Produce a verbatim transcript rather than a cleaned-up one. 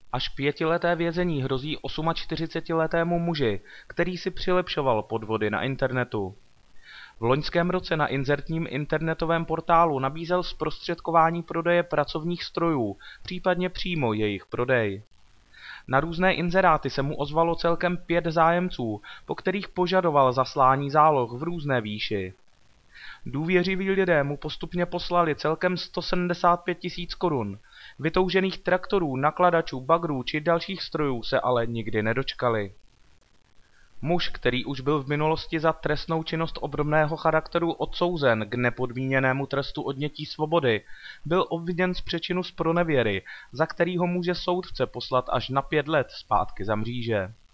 Až pětileté vězení hrozí čtyřicetiosmiletému muži, který si přilepšoval podvody na internetu. V loňském roce na inzertním internetovém portálu nabízel zprostředkování prodeje pracovních strojů, případně přímo jejich prodej. Na různé inzeráty se mu ozvalo celkem pět zájemců, po kterých požadoval zaslání záloh v různé výši. Důvěřiví lidé mu postupně poslali celkem sto sedmdesát pět tisíc korun. Vytoužených traktorů, nakladačů, bagrů či dalších strojů se ale nikdy nedočkali. Muž, který už byl v minulosti za trestnou činnost obdobného charakteru odsouzen k nepodmíněnému trestu odnětí svobody, byl obviněn z přečinu zpronevěry, za který ho může soudce poslat až na pět let zpátky za mříže.